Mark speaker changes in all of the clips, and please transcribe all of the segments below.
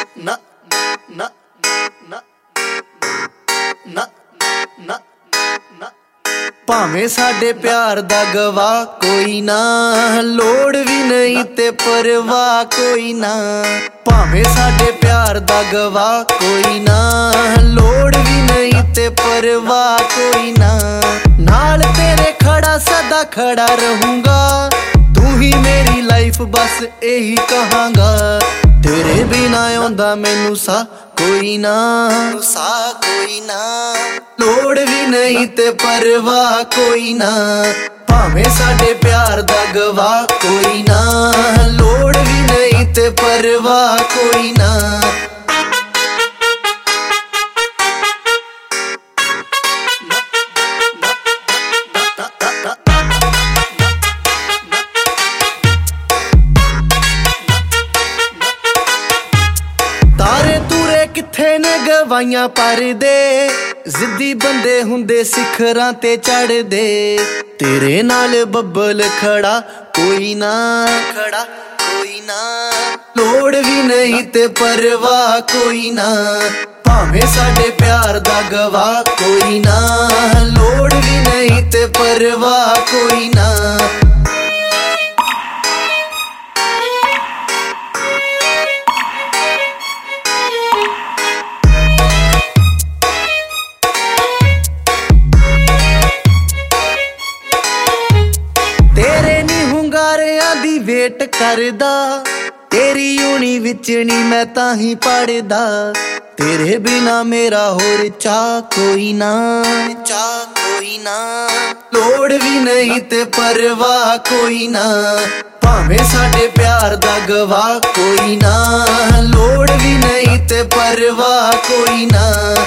Speaker 1: ਨਾ ਨਾ ਨਾ ਨਾ ਨਾ ਨਾ ਭਾਵੇਂ ਸਾਡੇ ਪਿਆਰ ਦਾ ਗਵਾਹ ਕੋਈ ਨਾ, ਲੋੜ ਵੀ ਨਹੀਂ ਤੇ ਪਰਵਾਹ ਕੋਈ ਨਾ। ਭਾਵੇਂ ਸਾਡੇ ਪਿਆਰ ਦਾ ਗਵਾਹ ਕੋਈ ਨਾ, ਲੋੜ ਵੀ ਨਹੀਂ ਤੇ ਪਰਵਾਹ ਕੋਈ ਨਾ। ਨਾਲ ਤੇਰੇ ਖੜਾ ਸਦਾ ਖੜਾ ਰਹੂੰਗਾ, ਤੂੰ ਹੀ ਮੇਰੀ ਲਾਈਫ ਬਸ ਇਹੀ ਕਹਾਂਗਾ। तेरे बिना आउंदा मैनू सा कोई ना, सा कोई ना। लोड़ भी नहीं ते परवाह कोई ना, भावें साडे प्यार दा गवाह कोई ना। लोड़ भी नहीं ते परवाह कोई ना। तारे तूरे किथे ने गवाइयां पर दे, जिद्दी बंदे हुंदे सिखरां ते चढ़ दे। तेरे नाल बब्बल खड़ा कोई ना, खड़ा कोई ना। लोड़ भी नहीं ते परवाह कोई ना, भावें साडे प्यार दा गवाह कोई ना। लोड़ भी नहीं ते परवाह कोई ना। दी वेट करदा, तेरी यूनी विच नी मैं ताही पढ़दा। तेरे बिना मेरा होर चाह कोई ना, चाह कोई ना। लोड़ भी नहीं ते परवाह कोई ना, भावें साडे प्यार दा गवाह कोई ना। लोड़ भी नहीं ते परवाह कोई ना।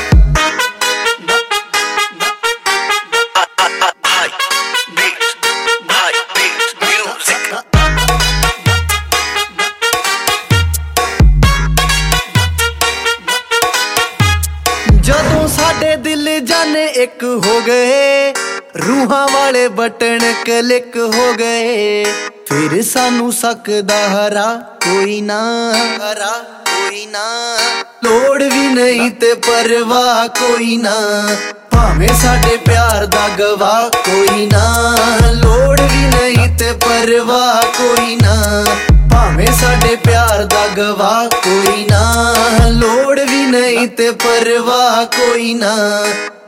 Speaker 1: जदों साडे दिल जाने एक हो गए, रूहां वाले बटन क्लिक हो गए। फिर सानू सकदा हरा कोई ना, हरा कोई ना। लोड़ भी नहीं ते परवाह कोई ना, भावें साडे प्यार दा गवाह कोई ना। लोड़ भी नहीं ते परवाह कोई ना, भावें साडे प्यार दा गवाह कोई ना। लोड़ भी नहीं ते परवाह कोई ना।